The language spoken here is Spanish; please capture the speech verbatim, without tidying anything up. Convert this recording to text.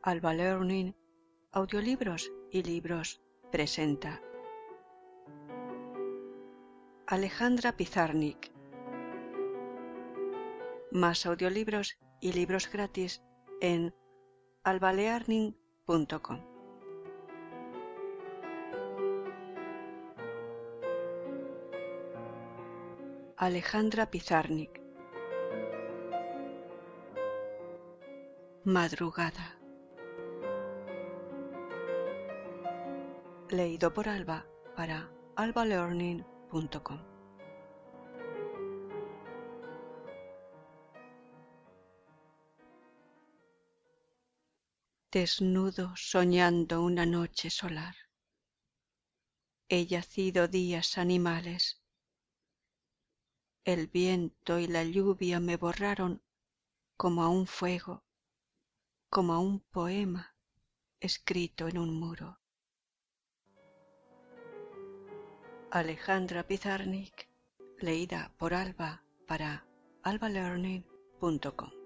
Alba Learning, Audiolibros y Libros presenta Alejandra Pizarnik. Más audiolibros y libros gratis en alba learning punto com. Alejandra Pizarnik. Madrugada. Leído por Alba para alba learning punto com. Desnudo soñando una noche solar, he yacido días animales. El viento y la lluvia me borraron como a un fuego, como a un poema escrito en un muro. Alejandra Pizarnik, leída por Alba para alba learning punto com.